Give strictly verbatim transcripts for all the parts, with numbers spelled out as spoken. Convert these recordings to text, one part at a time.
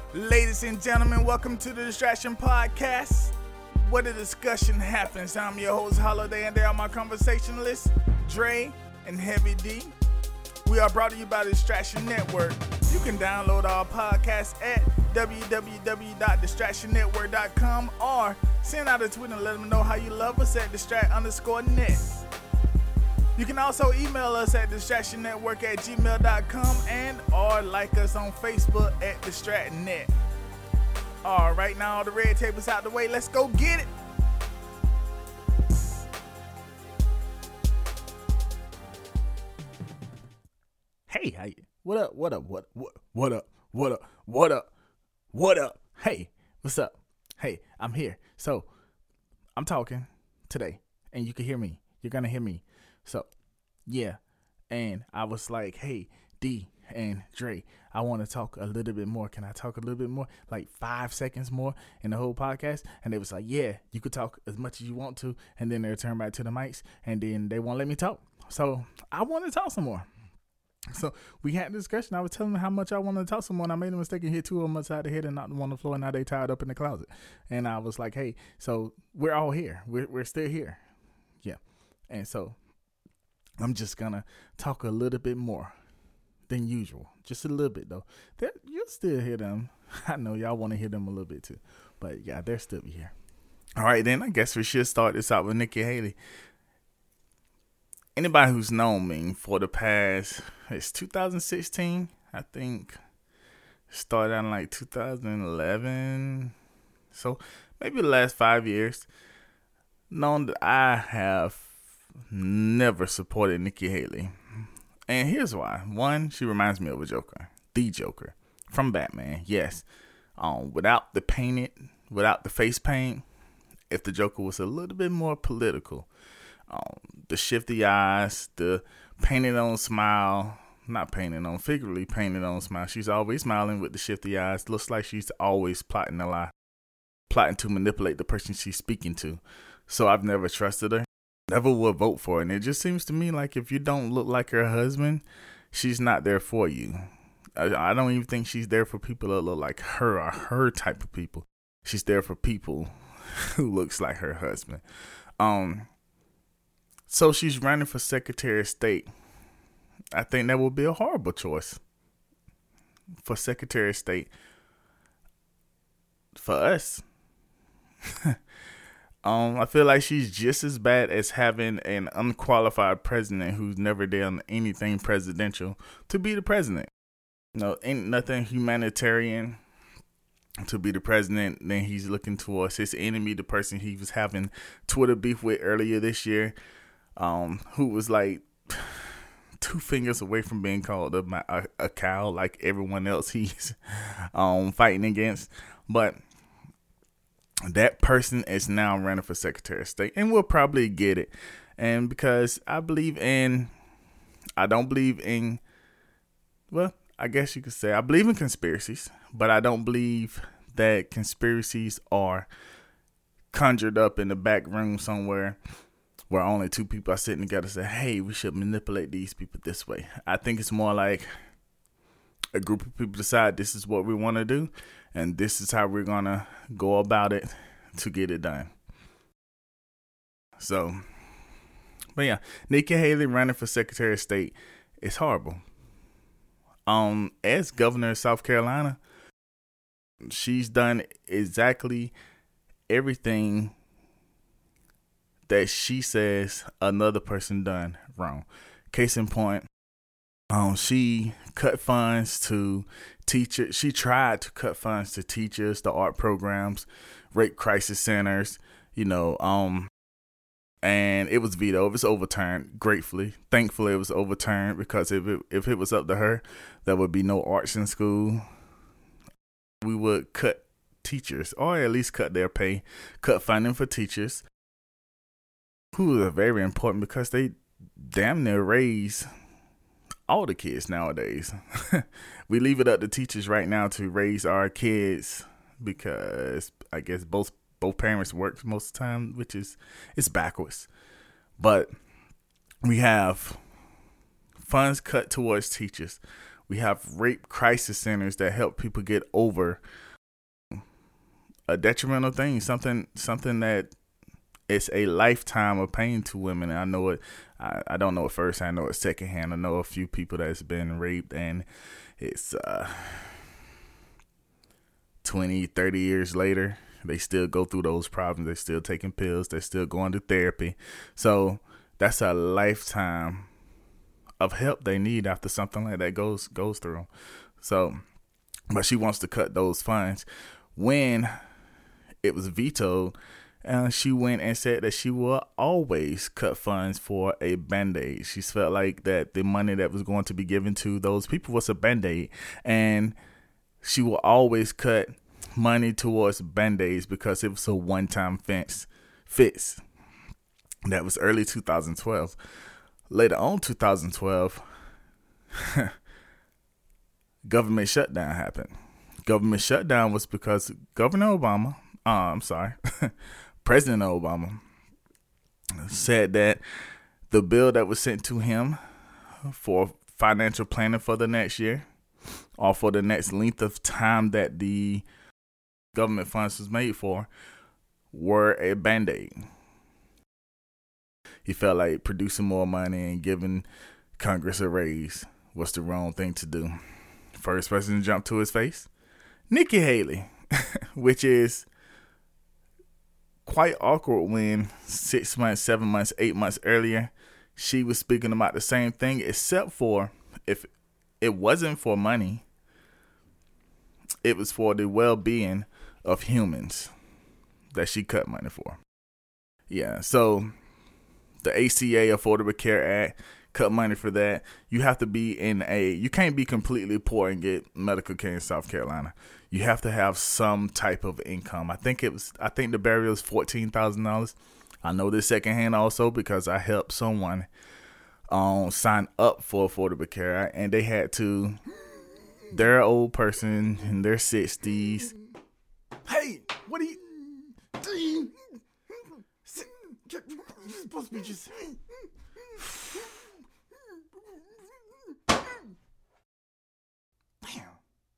Ladies and gentlemen, welcome to the Distraction Podcast, where the discussion happens. I'm your host, Holiday, and they are my conversationalists, Dre and Heavy D. We are brought to you by the Distraction Network. You can download our podcast at w w w dot distraction network dot com or send out a tweet and let them know how you love us at distract underscore net. You can also email us at distractionnetwork at gmail dot com and or like us on Facebook at DistractNet. All right, now all the red tape is out the way. Let's go get it. Hey, how you? What up? What up? What what what up? What up? What up? What up? Hey, what's up? Hey, I'm here. So, I'm talking today, and you can hear me. You're gonna hear me. So, yeah, and I was like, hey, D and Dre, I want to talk a little bit more. Can I talk a little bit more? Like five seconds more in the whole podcast? And they was like, yeah, you could talk as much as you want to. And then they'll turn back to the mics, and then they won't let me talk. So, I want to talk some more. So, we had a discussion. I was telling them how much I wanted to talk some more, and I made a mistake and hit two of them upside the head and knocked them on the floor, and now they tied up in the closet. And I was like, hey, so we're all here. We're, we're still here. Yeah. And so, I'm just going to talk a little bit more than usual. Just a little bit, though. They're, you'll still hear them. I know y'all want to hear them a little bit, too. But, yeah, they'll still be here. All right, then. I guess we should start this out with Nikki Haley. Anybody who's known me for the past, it's two thousand sixteen, I think. Started out in, like, two thousand eleven. So, maybe the last five years. Known that I have never supported Nikki Haley. And here's why. One, she reminds me of a Joker. The Joker. From Batman, yes. Um, without the painted, without the face paint, if the Joker was a little bit more political. Um, the shifty eyes, the painted on smile, not painted on, figuratively painted on smile. She's always smiling with the shifty eyes. Looks like she's always plotting a lie. Plotting to manipulate the person she's speaking to. So I've never trusted her. Never will vote for her. And it just seems to me like if you don't look like her husband, she's not there for you. I, I don't even think she's there for people that look like her or her type of people. She's there for people who looks like her husband. Um, so she's running for Secretary of State. I think that would be a horrible choice for Secretary of State. For us. Um, I feel like she's just as bad as having an unqualified president who's never done anything presidential to be the president. No, ain't nothing humanitarian to be the president. Then he's looking towards his enemy, the person he was having Twitter beef with earlier this year, um, who was like two fingers away from being called a, a, a cow like everyone else he's um, fighting against. But that person is now running for Secretary of State, and we'll probably get it. And because I believe in, I don't believe in, well, I guess you could say I believe in conspiracies, but I don't believe that conspiracies are conjured up in the back room somewhere where only two people are sitting together and say, hey, we should manipulate these people this way. I think it's more like a group of people decide this is what we want to do, and this is how we're going to go about it to get it done. So, but yeah, Nikki Haley running for Secretary of State is horrible. Um, as governor of South Carolina, she's done exactly everything that she says another person done wrong. Case in point, um, she cut funds to teachers. She tried to cut funds to teachers, the art programs, rape crisis centers, you know, um, and it was vetoed. It was overturned, gratefully. Thankfully, it was overturned because if it, if it was up to her, there would be no arts in school. We would cut teachers, or at least cut their pay, cut funding for teachers, who are very important because they damn near raise all the kids nowadays. We leave it up to teachers right now to raise our kids because I guess both both parents work most of the time, which is it's backwards. But we have funds cut towards teachers. We have rape crisis centers that help people get over a detrimental thing, something something that it's a lifetime of pain to women. And I know it. I, I don't know it first. I know it secondhand. I know a few people that's been raped, and it's uh, twenty, thirty years later. They still go through those problems. They're still taking pills. They're still going to therapy. So that's a lifetime of help they need after something like that goes goes through. So, but she wants to cut those funds. When it was vetoed, uh, she went and said that she will always cut funds for a Band-Aid. She felt like that the money that was going to be given to those people was a Band-Aid, and she will always cut money towards Band-Aids because it was a one-time fix. fix. That was early two thousand twelve. Later on, two thousand twelve, government shutdown happened. Government shutdown was because Governor Obama, uh, I'm sorry, President Obama said that the bill that was sent to him for financial planning for the next year, or for the next length of time that the government funds was made for, were a Band-Aid. He felt like producing more money and giving Congress a raise was the wrong thing to do. First person to jump to his face, Nikki Haley, which is quite awkward when six months, seven months, eight months earlier, she was speaking about the same thing, except for if it wasn't for money, it was for the well-being of humans that she cut money for. Yeah, so the A C A, Affordable Care Act, cut money for that. You have to be in a, you can't be completely poor and get medical care in South Carolina. You have to have some type of income. I think it was, I think the barrier was fourteen thousand dollars. I know this secondhand also because I helped someone um, sign up for Affordable Care, and they had to, they're an old person in their sixties. Hey, what are you? You're supposed to be just. Damn.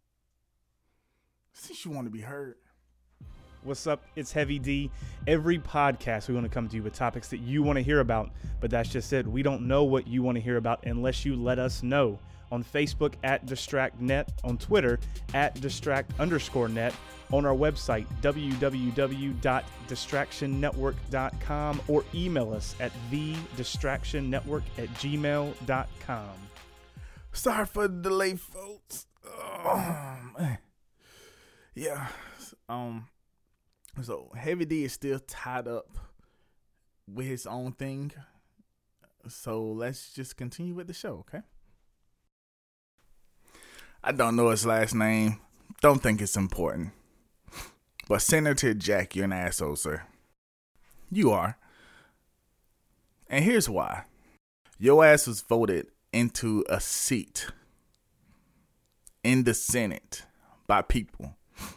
Since you want to be heard. What's up? It's Heavy D. Every podcast, we want to come to you with topics that you want to hear about, but that's just it. We don't know what you want to hear about unless you let us know. On Facebook at DistractNet, on Twitter at Distract underscore net, on our website, w w w dot distraction network dot com, or email us at the distraction network at gmail dot com. Sorry for the delay, folks. Oh, man. Yeah. Um. So, Heavy D is still tied up with his own thing. So, let's just continue with the show, okay? I don't know his last name. Don't think it's important. But Senator Jack, you're an asshole, sir. You are. And here's why. Your ass was voted into a seat in the Senate by people.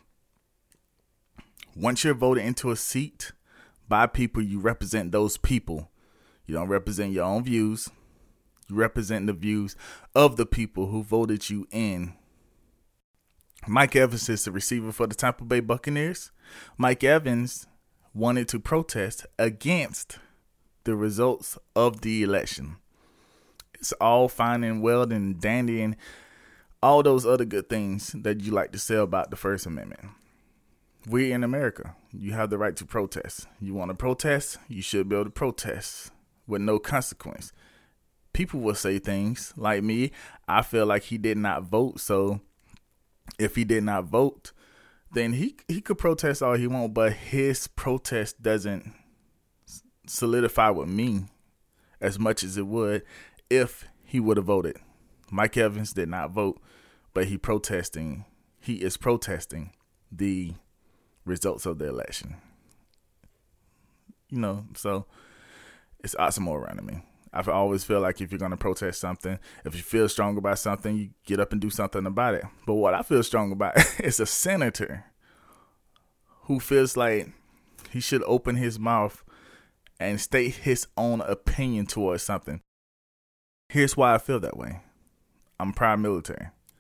Once you're voted into a seat by people, you represent those people. You don't represent your own views. You represent the views of the people who voted you in. Mike Evans is the receiver for the Tampa Bay Buccaneers. Mike Evans wanted to protest against the results of the election. It's all fine and well and dandy and all those other good things that you like to say about the First Amendment. We're in America. You have the right to protest. You want to protest, you should be able to protest with no consequence. People will say things like me. I feel like he did not vote, so if he did not vote, then he he could protest all he wants, but his protest doesn't solidify with me as much as it would if he would have voted. Mike Evans did not vote, but he protesting. He is protesting the results of the election. You know, so it's oxymoron to me. I always feel like if you're going to protest something, if you feel strong about something, you get up and do something about it. But what I feel strong about is a senator who feels like he should open his mouth and state his own opinion towards something. Here's why I feel that way. I'm prior military.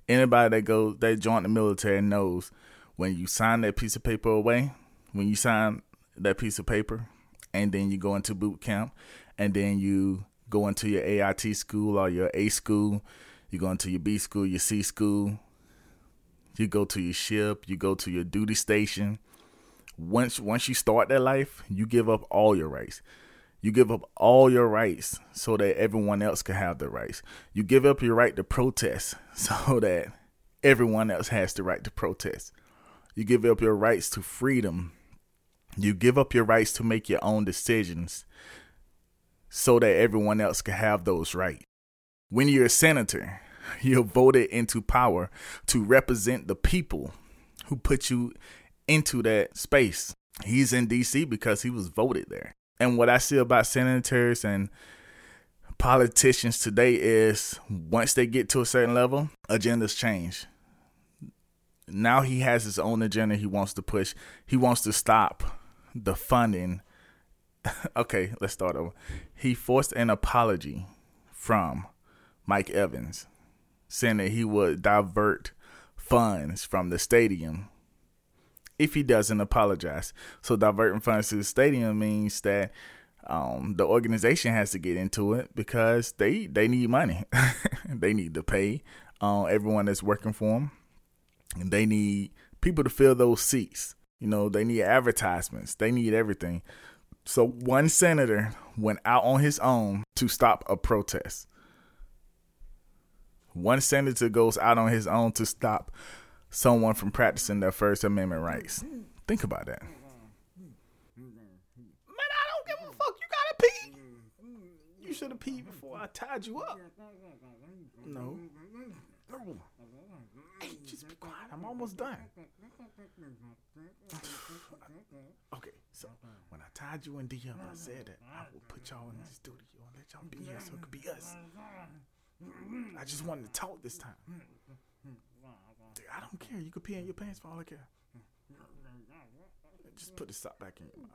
Anybody that goes that joined the military knows when you sign that piece of paper away, when you sign that piece of paper, and then you go into boot camp, and then you go into your A I T school or your A school, you go into your B school, your C school, you go to your ship, you go to your duty station. Once once you start that life, you give up all your rights. You give up all your rights so that everyone else can have their rights. You give up your right to protest so that everyone else has the right to protest. You give up your rights to freedom. You give up your rights to make your own decisions so that everyone else can have those rights. When you're a senator, you're voted into power to represent the people who put you into that space. He's in D C because he was voted there. And what I see about senators and politicians today is once they get to a certain level, agendas change. Now he has his own agenda he wants to push. He wants to stop the funding. Okay, let's start over. He forced an apology from Mike Evans, saying that he would divert funds from the stadium if he doesn't apologize. So diverting funds to the stadium means that um, the organization has to get into it because they, they need money. They need to pay uh, everyone that's working for them. And they need people to fill those seats. You know, they need advertisements. They need everything. So one senator went out on his own to stop a protest. One senator goes out on his own to stop someone from practicing their First Amendment rights. Think about that. Man, I don't give a fuck. You gotta pee. You should have peed before I tied you up. No. No. Hey, just be quiet. I'm almost done. Okay, so when I tied you in D M, I said that I will put y'all in the studio and let y'all be here so it could be us. I just wanted to talk this time. Dude, I don't care. You could pee in your pants for all I care. Just put the sock back in your mouth.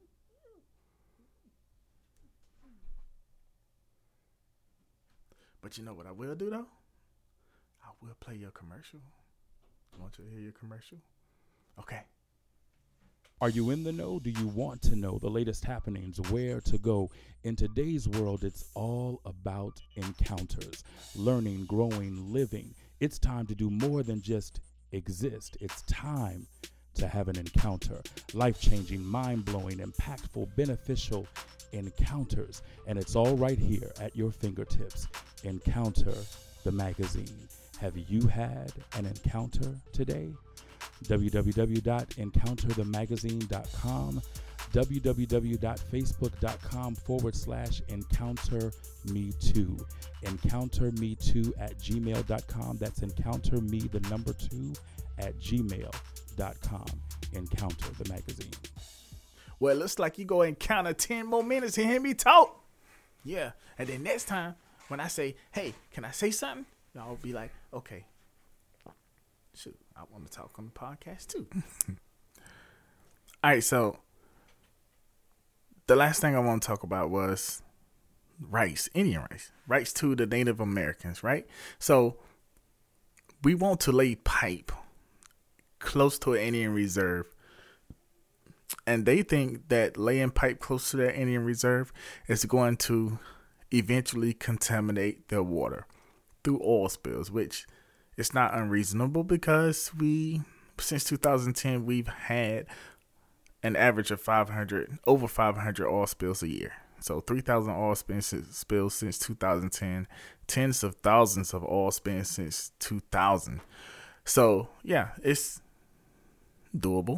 But you know what I will do, though? I will play your commercial. Want you to hear your commercial? Okay. Are you in the know? Do you want to know the latest happenings, where to go? In today's world, it's all about encounters, learning, growing, living. It's time to do more than just exist. It's time to have an encounter. Life-changing, mind-blowing, impactful, beneficial encounters. And it's all right here at your fingertips. Encounter the magazine. Have you had an encounter today? w w w dot encounter the magazine dot com, w w w dot facebook dot com forward slash encounter me too, encounter me too at gmail dot com. That's encounter me the number two at gmail dot com. Encounter the magazine. Well, it looks like you go encounter ten more minutes to hear me talk. Yeah, and then next time when I say, hey, can I say something? Y'all be like, okay. Shoot, I want to talk on the podcast too. All right, so the last thing I want to talk about was rights, Indian rights, rights to the Native Americans, right? So we want to lay pipe close to an Indian reserve, and they think that laying pipe close to that Indian reserve is going to eventually contaminate their water through oil spills, which it's not unreasonable because we, since two thousand ten, we've had an average of five hundred, over five hundred oil spills a year. So three thousand oil spills since two thousand ten, tens of thousands of oil spills since two thousand. So yeah, it's doable.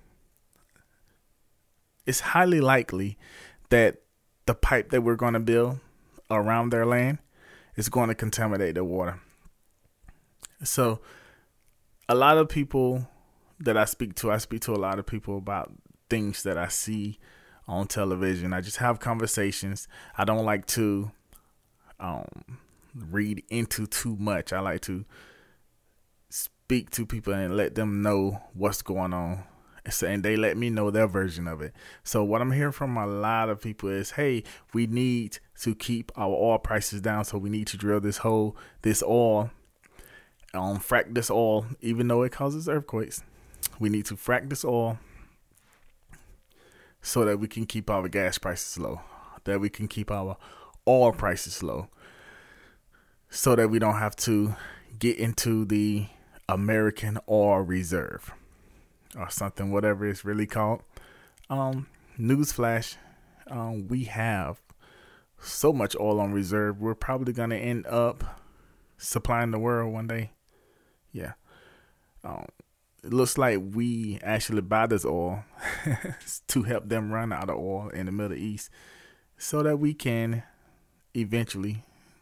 It's highly likely that the pipe that we're going to build around their land is going to contaminate their water. So a lot of people that I speak to, I speak to a lot of people about things that I see on television. I just have conversations. I don't like to um, read into too much. I like to speak to people and let them know what's going on. And they let me know their version of it. So what I'm hearing from a lot of people is, hey, we need to keep our oil prices down. So we need to drill this hole, this oil. um, frack this oil, even though it causes earthquakes. We need to frack this oil so that we can keep our gas prices low, that we can keep our oil prices low, so that we don't have to get into the American Oil Reserve or something, whatever it's really called. Um, newsflash, um, we have so much oil on reserve, we're probably going to end up supplying the world one day. Yeah. Um, it looks like we actually buy this oil to help them run out of oil in the Middle East so that we can eventually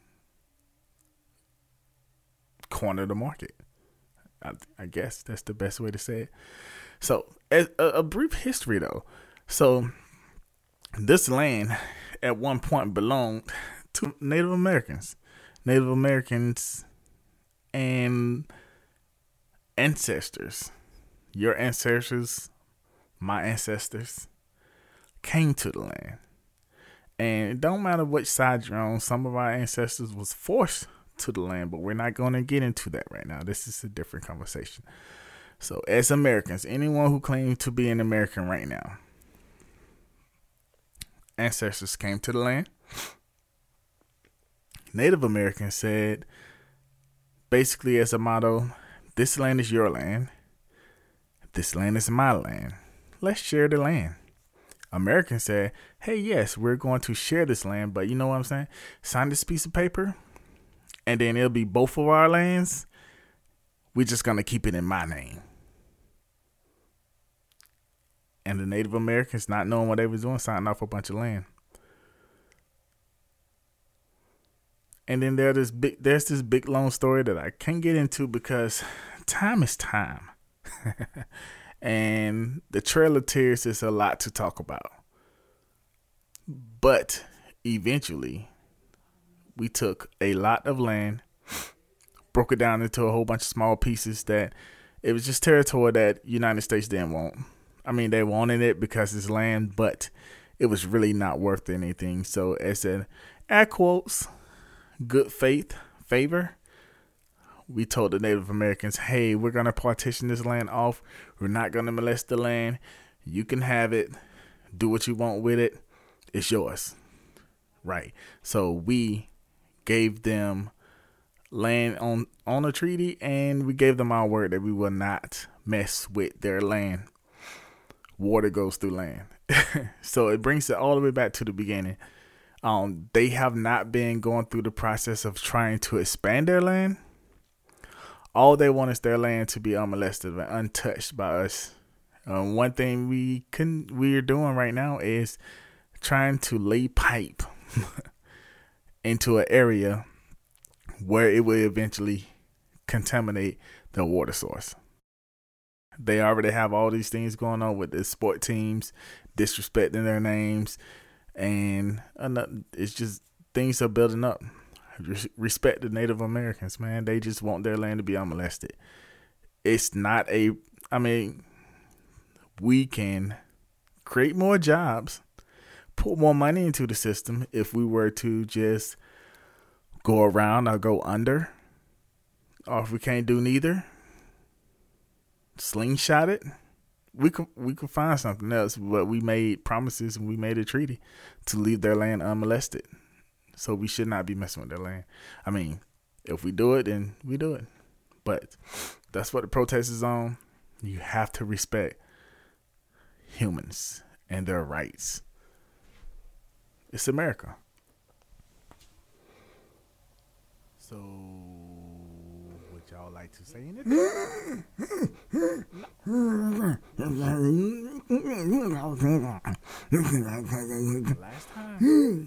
corner the market. I, I guess that's the best way to say it. So, as a, a brief history though. So, this land at one point belonged to Native Americans. Native Americans and ancestors, your ancestors, my ancestors, came to the land. And it don't matter which side you're on, some of our ancestors was forced to the land, but we're not going to get into that right now. This is a different conversation. So as Americans, anyone who claims to be an American right now, ancestors came to the land. Native Americans said, basically as a motto, this land is your land. This land is my land. Let's share the land. Americans said, hey, yes, we're going to share this land, but you know what I'm saying? Sign this piece of paper, and then it'll be both of our lands. We're just going to keep it in my name. And the Native Americans, not knowing what they was doing, signed off a bunch of land. And then there's this big, there's this big long story that I can't get into because time is time. And the Trail of Tears is a lot to talk about. But eventually, we took a lot of land, broke it down into a whole bunch of small pieces that it was just territory that United States didn't want. I mean, they wanted it because it's land, but it was really not worth anything. So as an air quotes, good faith favor, we told the Native Americans, hey, we're going to partition this land off. We're not going to molest the land. You can have it. Do what you want with it. It's yours. Right. So we gave them land on, on a treaty, and we gave them our word that we will not mess with their land. Water goes through land. So it brings it all the way back to the beginning. Um, they have not been going through the process of trying to expand their land. All they want is their land to be unmolested and untouched by us. Um, one thing we can we're doing right now is trying to lay pipe into an area where it will eventually contaminate the water source. They already have all these things going on with the sport teams disrespecting their names, and it's just things are building up. Respect the Native Americans, man. They just want their land to be unmolested. It's not a, I mean, we can create more jobs, put more money into the system if we were to just go around or go under. Or if we can't do neither, slingshot it. We could we could find something else, but we made promises and we made a treaty to leave their land unmolested. So we should not be messing with their land. I mean, if we do it, then we do it. But that's what the protest is on. You have to respect humans and their rights. It's America. So, would y'all like to say anything? Last time.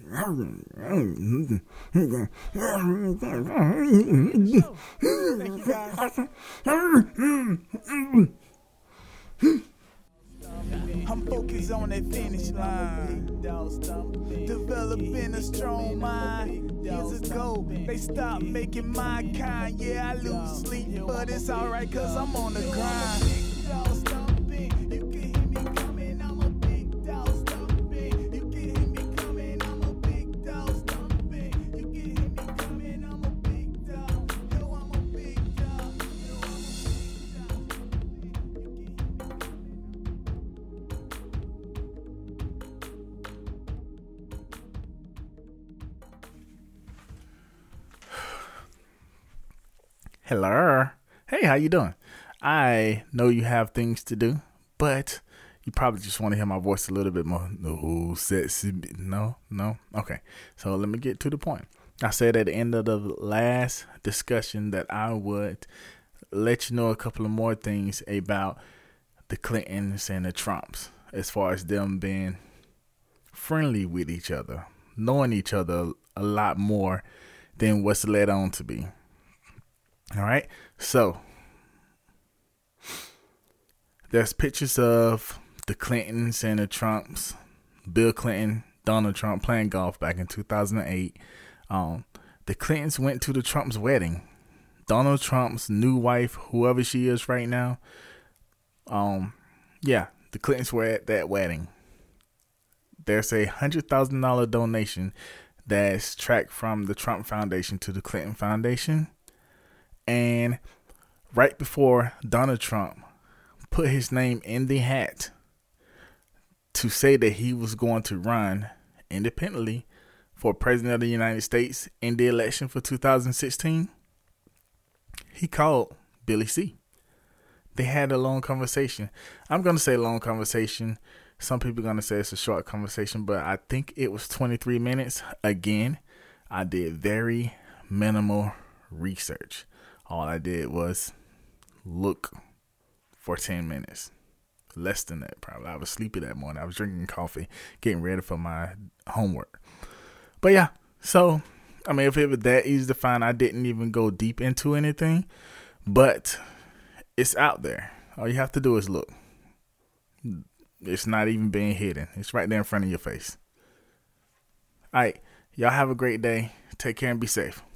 Thank you, guys. I'm focused on that finish line. Developing a strong mind. Years ago, they stopped making my kind. Yeah, I lose sleep, but it's alright, cause I'm on the grind. Hello. Hey, how you doing? I know you have things to do, but you probably just want to hear my voice a little bit more. No, sexy. No, no. Okay. So let me get to the point. I said at the end of the last discussion that I would let you know a couple of more things about the Clintons and the Trumps, as far as them being friendly with each other, knowing each other a lot more than what's led on to be. All right. So there's pictures of the Clintons and the Trumps, Bill Clinton, Donald Trump playing golf back in two thousand eight. Um, the Clintons went to the Trump's wedding. Donald Trump's new wife, whoever she is right now, um, yeah, the Clintons were at that wedding. There's a one hundred thousand dollars donation that's tracked from the Trump Foundation to the Clinton Foundation. And right before Donald Trump put his name in the hat to say that he was going to run independently for president of the United States in the election for two thousand sixteen, he called Billy C. They had a long conversation. I'm going to say long conversation. Some people are going to say it's a short conversation, but I think it was twenty-three minutes. Again, I did very minimal research. All I did was look for ten minutes. Less than that, probably. I was sleepy that morning. I was drinking coffee, getting ready for my homework. But yeah, so, I mean, if it was that easy to find, I didn't even go deep into anything. But it's out there. All you have to do is look. It's not even being hidden. It's right there in front of your face. All right. Y'all have a great day. Take care and be safe.